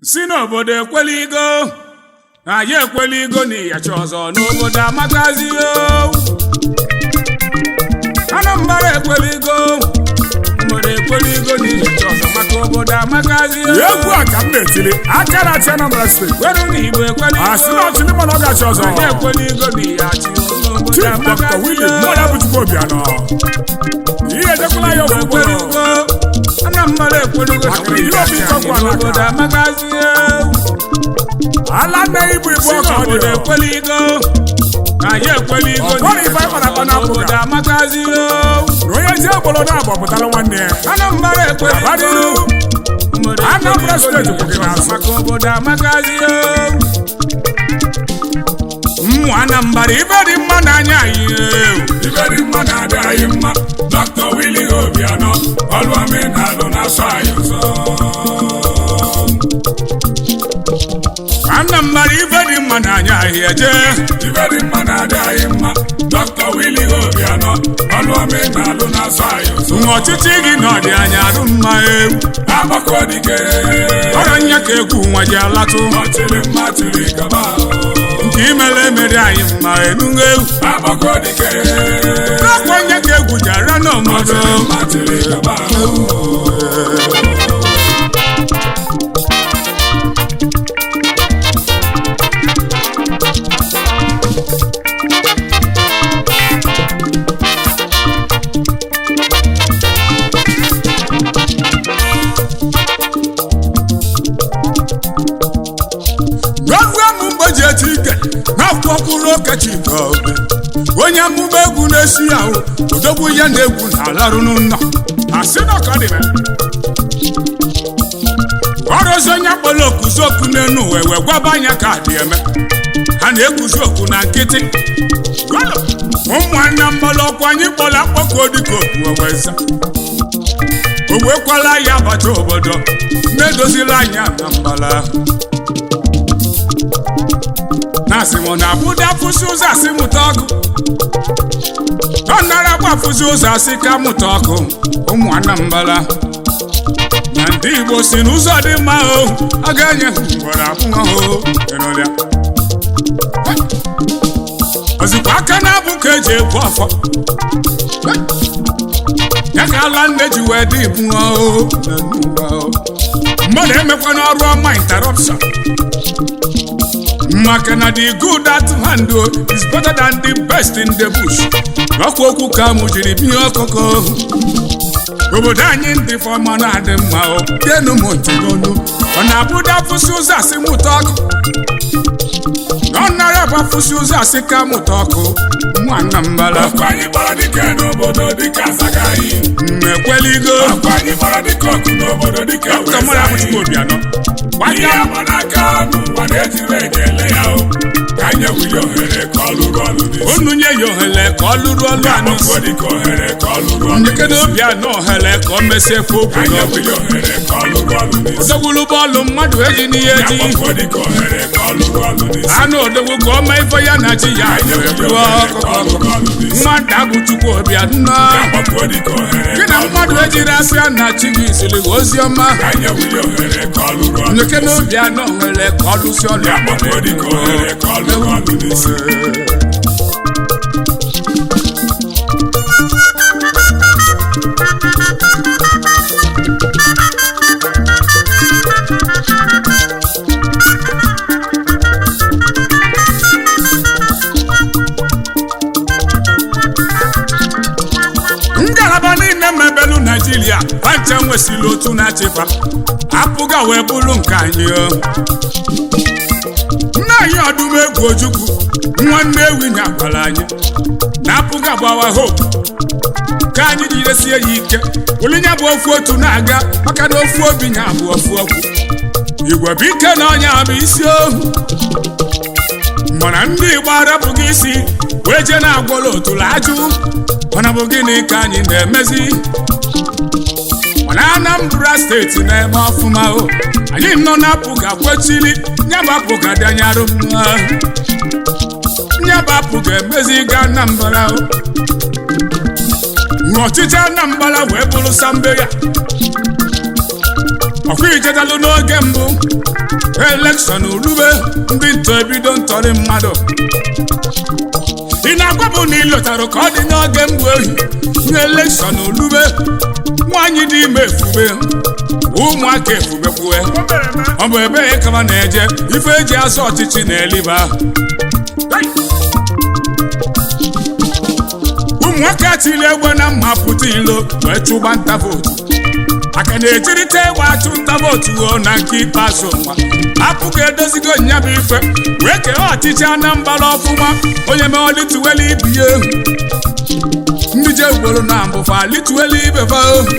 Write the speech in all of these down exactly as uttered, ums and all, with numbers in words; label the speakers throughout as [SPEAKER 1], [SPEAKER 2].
[SPEAKER 1] si n'obodo ekweligo anyị ekweligo n'iyacha ọzọ n'obodo amakazi Anambra ekweligo obodo ekweligo n'iyacha ọzọ maka obodo amakazi
[SPEAKER 2] egwu a ka m na-etiri akara ati Anambra steeti
[SPEAKER 1] weru n'Igbo ekweligo
[SPEAKER 2] asị na ọchịlị mana ọ gachi ọzọ
[SPEAKER 1] anyị ekweligo n'iyacha obodo amakazi
[SPEAKER 2] mmụọ bụ Chukwu Obianọ ihe ejekwala ya ọgwụgwọ
[SPEAKER 1] Anambra ekweligo obodo amakazi
[SPEAKER 2] ala nne ibu ibu ọka ọ dị
[SPEAKER 1] ekweligo anyị ekweligo
[SPEAKER 2] ọkwọrọ ife anyị kpara na
[SPEAKER 1] obodo amakazi
[SPEAKER 2] onye ji ogbolo na-abụ pụtara nwanne ya
[SPEAKER 1] Anambra ekweligo
[SPEAKER 2] Anambra steeti kwụ gị n'azụ
[SPEAKER 1] maka obodo amakazi mmụ Anambra ibe dị mma n'anya anyị
[SPEAKER 2] ibe dị mma na-adị anyị mma Dr. Willie Obianọ ọlụ omenalụ na-asọ anyị ụzọ
[SPEAKER 1] Anambra ibe dị mma n'anya anyị eje
[SPEAKER 2] ibe dị mma na-adị anyị mma Dr. Willie Obianọ ọlụ omenalụ na-asọ anyị ụzọ
[SPEAKER 1] ọchịchị gị na ọdị anya arụ mma ewu
[SPEAKER 2] agbakọ dike
[SPEAKER 1] ọrọ nya ka egwu nwa ji alatụ
[SPEAKER 2] ọchịrị mma chịrị gaba
[SPEAKER 1] nke imere emere anyị mma enugo ewu
[SPEAKER 2] agbakọ dike
[SPEAKER 1] akwa nya ka egwu ji ara n'ọmọdụ
[SPEAKER 2] ọchịrị mma chịrị gaba
[SPEAKER 1] n'akwụkwọ okechika obe onye amụma egwu na-esi ahụ odogwu ya na-egwu na-alarụ n'ụlọ asị na ọka dịbe ọrụzi onye kpọrọ okuzi okwu n'enu uwe wee gwaba anya ka dị eme ha na-ekuzi okwu na nkịtị ụmụ Anambra ọkwa anyị kpọrọ akpọkọ dịka okwu oweza o wekwala ya agbata obodo na-edozila anya Anambra na-asị mụ na abụda fụsị ụzọ asị mụta ọkụ ọ nara gbafụzi ụzọ asị ka mụta ọkụ ụmụ Anambra na ndị Igbo si n'ụzọ dị mma o a ga-enye ngwere abụọ ozikwa aka na-abụ ka eji ekwu ọfọ ya ka ala nne ji wee dị ibu mmadụ emekwa n'ọrụ ọma interruption maka na the good at hand is better than the best in the bush ọkwa okwu ka mụ jiri binye ọkụkọ obodo anyị ndị fọma na-adị mma o denu m ntị n'onu ọ na-abụda fụsị ụzọ asị mụta ọkụ ọ nara aba fụsị ụzọ asị ka mụta ọkụ nwa Anambra
[SPEAKER 2] ọkwa anyị gbara dike n'obodo dịka Azagaghị
[SPEAKER 1] ekweligo
[SPEAKER 2] ọkwa anyị gbara dike ọkụ n'obodo dịka
[SPEAKER 1] Dr. Chukwu Obianọ
[SPEAKER 2] ihe ama n'aka n'ụwa na-ejiri ekele ya o ka anyị nwere ohere ka ọ lụrụ ọlụ n'isi
[SPEAKER 1] unu nye ya ohere ka ọ lụrụ ọlụ anụ
[SPEAKER 2] dịka ohere ka ọ lụrụ ọlụ
[SPEAKER 1] Nkedo Obianọ ohere ka o mesie ekwu okwu
[SPEAKER 2] anyị nwere ohere ka ọ lụrụ ọlụ n'isi
[SPEAKER 1] odogwulu bọọlụ mmadụ eji n'ihe eji
[SPEAKER 2] dịka ohere ka ọ lụrụ ọlụ n'isi
[SPEAKER 1] anụ odogwu ka ọ mee ife ya na chi ya mmadụ abụ Chukwu Obianọ gị na mmadụ ejiri asị ya na chi gị ziri ozi ọma Nkedo Obianọ nwere ka ọ lụsi ọlụ ngalaba niile mebelu Naijiria pancha nwesịrị otu na-achịkwa apụga wee bụrụ nke anyị nna anyị ọdụm egwu Ojukwu nwanne ewi na agbara anyị na-apụga gbawa hope ka anyị jidesie ya ike olinya bụ ofu otu na-aga maka na ofu obi nya bụ ofu okwu Igwe bụ ike na ọnya bụ isi ohu mana ndị Igbo arapụghị isi wee jee na-agwọrọ otulu ajụ mana bụ gịnị ka anyị na-emezi mana Anambra steeti na-eme ọfụma o anyị nọ na-apụga kwechili nyabapụ ga dị anya arụ mma nyabapụ ga-emezi ga Anambra o ọchịchị Anambra wee bụrụ sambe ya ọkwa ijedalụ n'oge mbụ elekshọn urube ndị ntọ ebido ntọrị mmadụ ị na-agwa bụ na ịlọtarụ ka ọ dị n'oge mbụ ohi na elekshọn urube nwaanyị dị ime efube ụmụaka efubekwue ọ bụ ebe kama na-eje ife eji azụ ọchịchị na eliba ụmụnwoke atili egbe na mma pụta ilo wee chụgba nta vootu aka na-ejirịta egbe achụ nta vootu o na nke ikpeazụ nwa apụghị edozigo nya bụ ife wee kee ọchịchị Anambra ọfụma onye mee olituwelu ibi ya ehu ndị je ugboro na mbụfa lituwelu ibefa ohu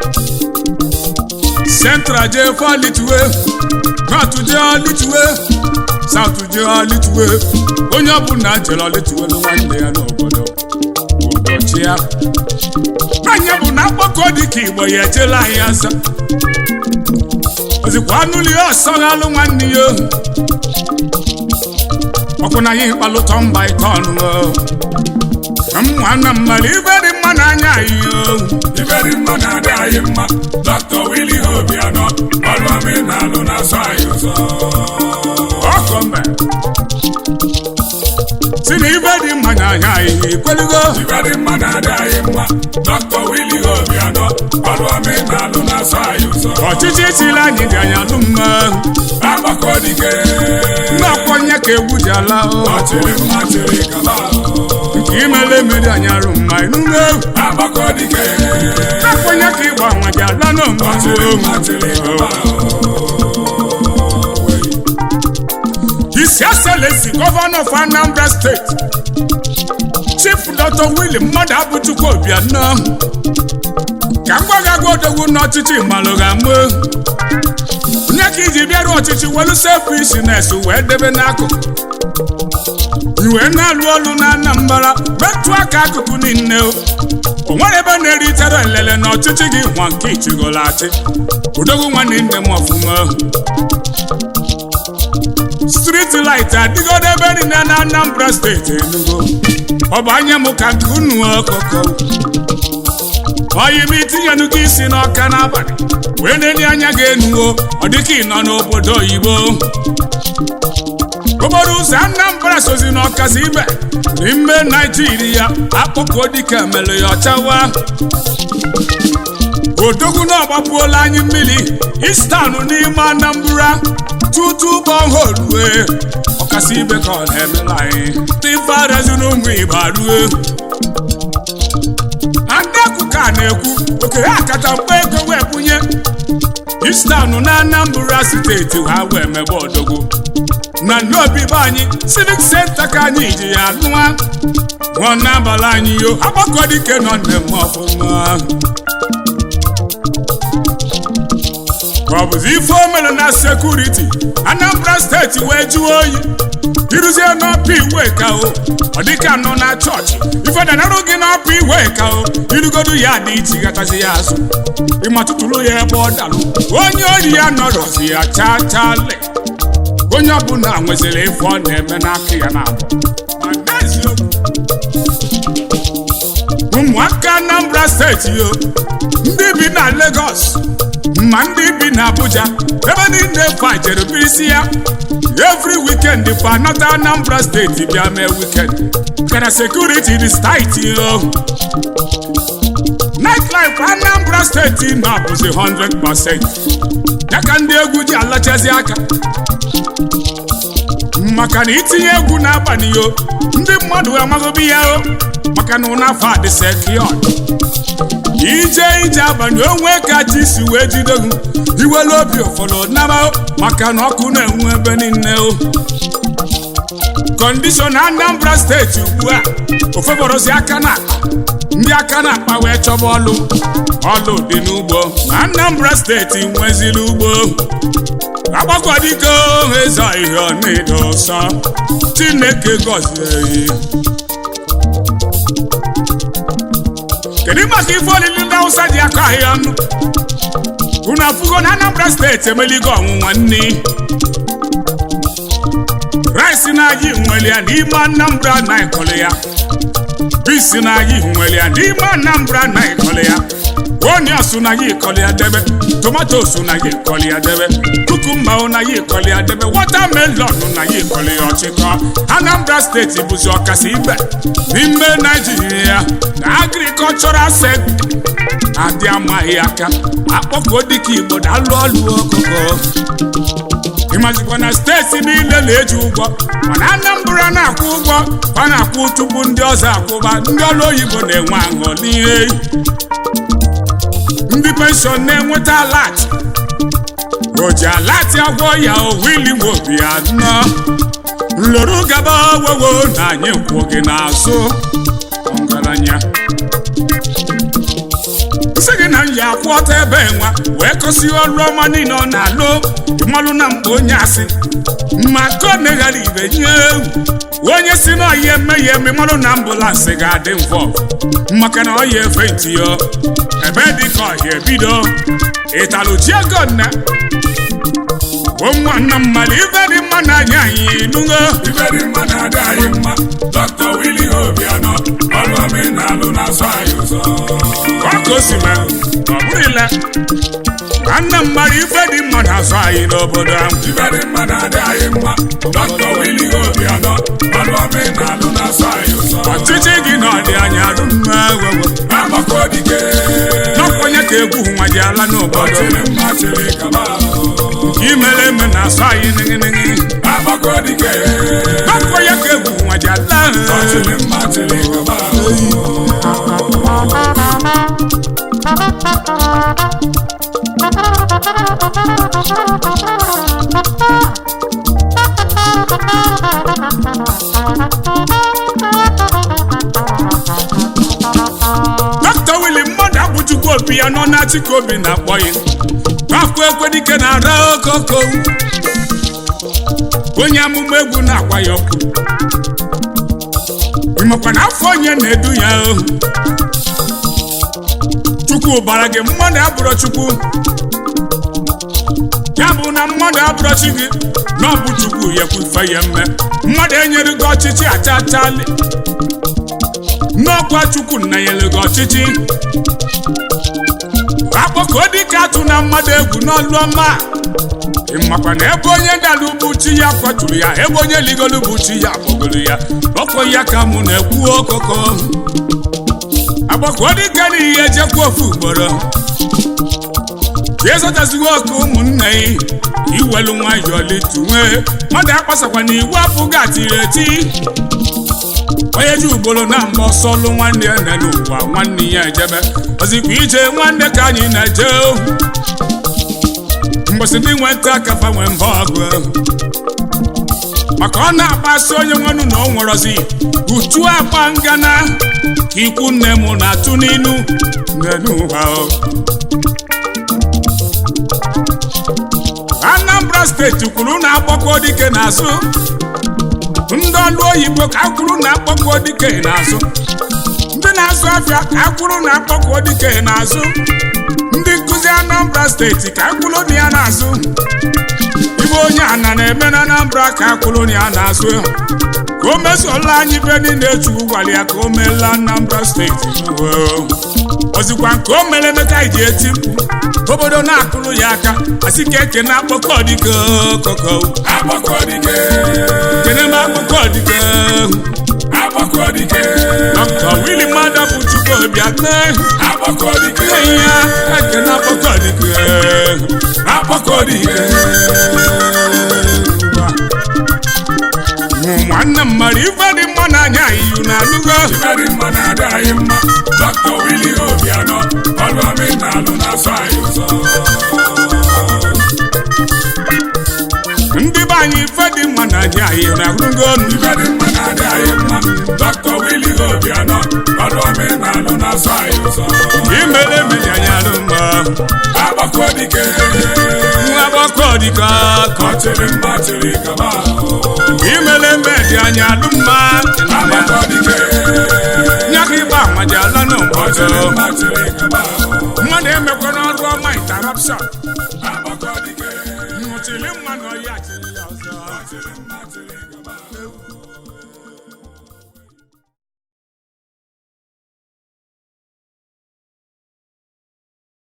[SPEAKER 1] Central je fa lituwe North je lituwe South je lituwe onye ọbụla jere lituwe nwanne ya n'obodo ụbọchị ya anya bụ na mkpọkọ dịka Igbo ya ejela anyị aza ozikwa anụli ọsọ ghalụ nwanne ya ohu ọkwụ na anyị kpalụtọ mba ike ọnụ nwanna mmadụ ibe dị mma n'anya anyị ohu
[SPEAKER 2] ibe dị mma na-adị anyị mma Doctor Willie Obianọ ọrụ omenalụ na-asọ anyị ụzọ
[SPEAKER 1] ọkọmbe si na ibe dị mma n'anya anyị ikwelugo
[SPEAKER 2] ibe dị mma na-adị anyị mma Doctor Willie Obianọ ọrụ omenalụ na-asọ anyị ụzọ
[SPEAKER 1] ọchịchị chiri anyị dị anyị alụ mma
[SPEAKER 2] agbakọ dike
[SPEAKER 1] na-akwanye ka egwu ji ala
[SPEAKER 2] ọchịrị mma chịrị kaba
[SPEAKER 1] nke imele emeri anyị arụ mma inugo
[SPEAKER 2] agbakọ dike
[SPEAKER 1] na-akwanye ka ịgba nwa ji ala n'ọmụmụ His Excellency Governor of Anambra State Chief Doctor Willie Mmadụ Abụchukwu Obianọ ka mgbagagwa odogwu n'ọchịchị malụga mụ onye ka iji bịarụ ọchịchị welu selfishness wee debe n'akụkụ iwe na-alụ ọlụ na Anambra metụ aka akụkụ niile o nwere ebe na-eritere elele na ọchịchị gị nwa nke ichigolachi odogwu nwanne nne m ọfụma street light adịgodo ebe niile na Anambra steeti Enugu ọ bụ anya m ka nke unu ọkụkọ oyi m itinyenụ gị isi n'ọka n'abalị wee na-enye anya gị enuo ọ dịka ị nọ n'obodo oyibo okporo ụzọ Anambra sozi n'ọkasị ibe n'ime Naijiria akpọkọ dịka mere ya ọchawa odogwu na ọgbapụola anyị mmiri istanụ n'ime Anambra tutu bọnholue ọkasị ibe ka ọ na-emela anyị tifarezi n'ụmụ Igbo arue andekwu ka na-ekwu okere akata mkpa ego wee bunye istanụ na Anambra steeti ha wee mebe odogwu na ndị obibi anyị civic center ka anyị ji ya lụa nwa n'abalị anyị yo agbakọ dike nọ nne m ọfụma ọ bụzi ife o mere na sekuriti Anambra steeti wee jụọ oyi iruzie n'ọpụ iwe ka o ọ dịka nọ na chọọchị ife danarụ gị n'ọpụ iwe ka o irugodu ya dị iche gatazi ya azụ ịmatụtụrụ ya ebe ọ dalụ onye oyi ya nọrọzi ya chaa chale onye ọbụla nweziri ife ọ na-eme n'aka ya na-abụ ụmụaka Anambra steeti yo ndị bi na Lagos ma ndị bi na Abuja ebe niile fajere bụ isi ya every weekend fa anata Anambra steeti bịa mee weekend kana security dị tight yo nightlife Anambra steeti na-abụzi one hundred percent ya ka ndị egwu ji alachazi aka maka na itinye egwu n'abalị yo ndị mmadụ amaghịbi ya o maka na ụna afọ adị secured ije ije abalị onwe ka chi si wee jideghu iwelu obi ụfọdụ naba maka na ọkụ na-enwu ebe niile o kọndishọn Anambra steeti ugbu a ofeborozi aka na akpa ndị aka na akpa wee chọba ọlụ ọlụ dị n'ugbo na Anambra steeti nweziri ugbo agbakọ dike eze ihe ọ na-edo nsọ Chineke gọzie kedu maka ife olili ndị Hausa ji aka ahịa ọnụ unu afụgo na Anambra steeti emeligo ọnwụnwa nni rice na-aji nwere ya n'ime Anambra na ịkọlụ ya bisi na-aji nwere ya n'ime Anambra na ịkọlụ ya onions na ya ịkọli ya debe, tomatoes na ya ịkọli ya debe, cucumber na ya ịkọli ya debe, watermelon na ya ịkọli ya ọchịkọ. Anambra steeti bụzi ọkasị ibe n'ime Nigeria na agricultural sector adị amaghị aka akpọkọ dịka Igbo na-alụ ọlụ ọkụkọ. Ịmazikwa na steeti niile na-eji ụgwọ mana Anambra na-akwụ ụgwọ ọ na-akwụ tupu ndị ọzọ akwụba. Ndị ọrụ oyibo na-enwe aṅụ n'ihe ndị penshọn na-enweta alat o ji alat agwọ ya owili nwobi anọ nlụrụ gaba wewo na anyị kwụ gị n'azụ ọgaranya nsị gị na m ya akwụọta ebe nwa wee kọsi ọrụ ọma niile ọ na-alụ ịmalụ na mkpa onye asị maka ọ na-eghara ibe nye ewu onye si na ọya eme ya eme malụ na ambụlansị ga-adị mvọ maka na ọya efe ntị ya ebe dị ka ọhịa ebido ịtalụ ji ego nne nwanna mmadụ ife dị mma na-anya anyị nụgo
[SPEAKER 2] ife dị mma na-adị anyị mma. Dr. Willie Obianọ ọrụ omenalụ na-asọ anyị ụzọ
[SPEAKER 1] ọkụ si ma ọ bụrụ ile nwanna mmadụ ife dị mma na-asọ anyị n'obodo ahụ.
[SPEAKER 2] ife dị mma na-adị anyị mma. Dr. Willie Obianọ ọrụ omenalụ na-asọ anyị ụzọ
[SPEAKER 1] ọchịchị gị na ọdị anya arụ mma wewo
[SPEAKER 2] agbakọ dike
[SPEAKER 1] n'ọkwenye ka egwu nwa ji ala n'obodo
[SPEAKER 2] chịrị mma chịrị kaba
[SPEAKER 1] imere eme na-asọ anyị nịgịnịgị
[SPEAKER 2] agbakọ dike
[SPEAKER 1] n'ọkwenye ka egwu nwa ji ala
[SPEAKER 2] chịrị mma chịrị kaba
[SPEAKER 1] Doctor Willie mmadụ abụchukwu obi ya nọ na Chike Obi na-akpọ ya akwa Ekwedike na-ara okoko onye amụma egwu na-akwa ya ọkụ ịmakwa na afọ onye na-edu ya ohu Chukwu bara gị mmadụ abụrụ Chukwu ya bụ na mmadụ abụrụ chi gị na ọ bụ Chukwu ya kwufe ya mme mmadụ enyere gị ọchịchị achachali n'ọkwa Chukwu nna nyere gị ọchịchị akpọkọ dịka atụ na mmadụ egwu n'ọlụ ọma ịmakwa na ebe onye dalụ bụ chi ya kwaturu ya ebe onye ligolu bụ chi ya kpọgoro ya ọkọ ya ka mụ na-ekwu okoko agbakọ dịka n'ihe ejekwa ofu ugboro ka ezotazigo ọkụ ụmụnne yi iwelu nwayọọ lituwe mmadụ akpasakwa na iwu apụghị atiri eti onye ji ugboro na mgbe ọsọ ọlụ nwanne ya nene ụwa nwanne ya ejebe ozikwa ije nwanne ka anyị na-eje mgbọsị ndị nweta kafa nwe mbọ ọgụ maka ọ na-akpasị onye nwanụ na ọ nwụrọzi utu akpa ngana ka ikwu nne m na-atụ n'inu nene ụwa Anambra steeti kwuru na akpọkọ dike n'azụ ndị ọlụ oyibo ka akwụrụ na akpọkọ dike n'azụ ndị na-azụ afịa ka akwụrụ na akpọkọ dike n'azụ ndị nkụzi Anambra steeti ka akwụrụ na ya n'azụ ibe onye ana na-eme na Anambra ka akwụrụ na ya n'azụ ka o mesola anyị be niile Chukwu gwara ya ka o meela Anambra steeti ozikwa nke o mere emeka iji eti mkpu obodo na-akụrụ ya aka asị ka eke na akpọkọ dike koko
[SPEAKER 2] agbakọ dike
[SPEAKER 1] kene m akpọkọ dike
[SPEAKER 2] agbakọ dike
[SPEAKER 1] Doctor Willie mmadụ bụ Chukwu Obi akpe
[SPEAKER 2] agbakọ dike
[SPEAKER 1] ya eke na akpọkọ dike
[SPEAKER 2] agbakọ dike
[SPEAKER 1] nwanne mmadụ ife dị mma n'anya iyu na alụgo
[SPEAKER 2] ife dị mma na-adị anyị mma. Doctor Willie Obianọ ọrụ omenalụ na-asọ anyị ụzọ
[SPEAKER 1] ndị be anyị ife dị mma n'anya iyu na alụgo
[SPEAKER 2] ife dị mma na-adị anyị mma. Doctor Willie Obianọ ọrụ omenalụ na-asọ anyị ụzọ
[SPEAKER 1] imere emere anyị alụ mma
[SPEAKER 2] agbakọ dike
[SPEAKER 1] nwa agbọkọ dike
[SPEAKER 2] ọ chịrị mma chịrị kaba
[SPEAKER 1] imere eme dị anyị alụ mma
[SPEAKER 2] agbakọ dike
[SPEAKER 1] nyaka ịgba amaji ala n'ụbọchị
[SPEAKER 2] ọ chịrị mma chịrị kaba
[SPEAKER 1] mmadụ emekwa n'ọrụ ọma interruption